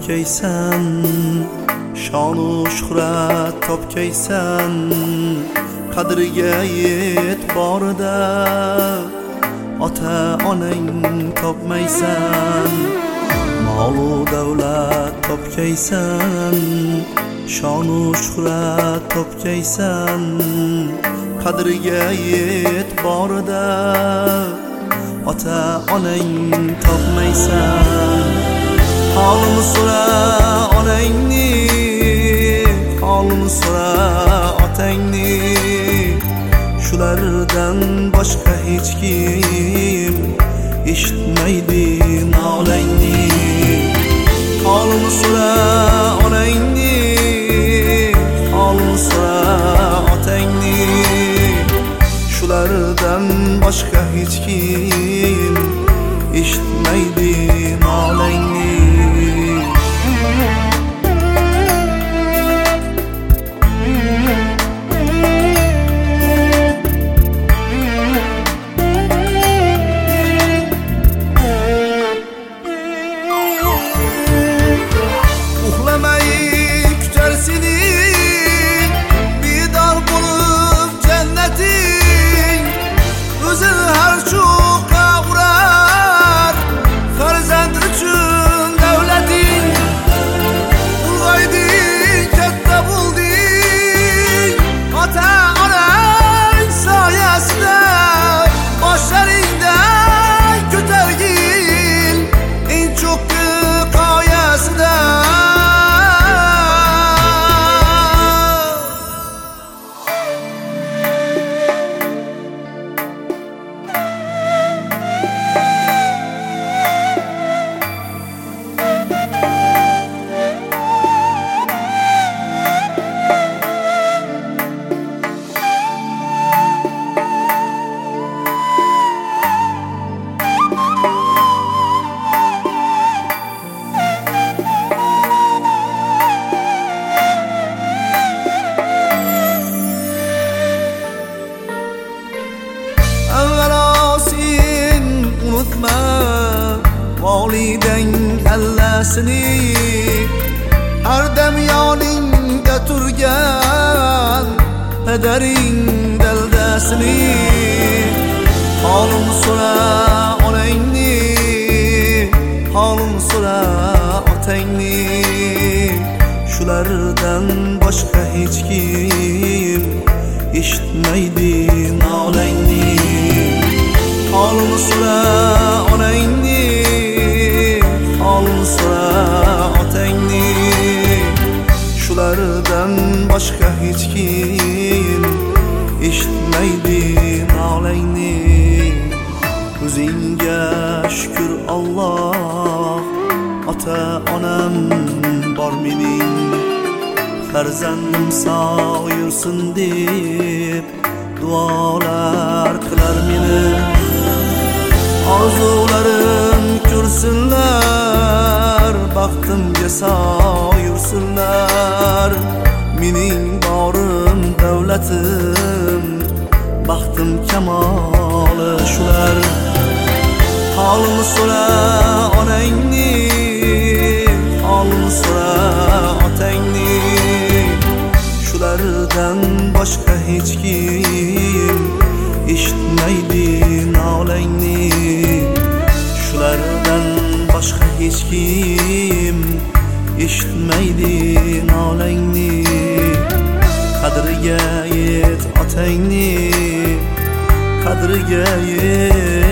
topgaysan, shonu shuhrat topgaysan, qadriga yet borida ota onang topmaysan. Molu davlat topgaysan, shonu shuhrat topgaysan, qadriga yet borida ota onang topmaysan. Holini so'ra onangni, holini so'ra otangni, shulardan boshqa hech kim eshitmaydi nolangni. Holini so'ra onangni, holini so'ra otangni, shulardan boshqa hech kim eshitmaydi nolangni. Volidang kallasini, har dam yoningda turgan padaring daldasini. Holini so'ra onangni, holini so'ra otangni, shulardan boshqa hech kim eshitmaydi nolangni. Holini so'ra onangni, holini so'ra otangni, shulardan boshqa hech kim eshitmaydi nolangni. O'zingga shukr Alloh, ota onam bor mening, farzandim sog' yursin deb duolar qilar meni. Orzularim ko'rsinlar, baxtimga sog' yursinlar. Mening borim davlatim, baxtim kamoli shular. Holini so'ra onangni, holini so'ra otangni, shulardan boshqa hech kim eshitmaydi nolangni. Shulardan boshqa hech kim eshitmaydi nolangni. Qadriga yet otangni, qadriga yet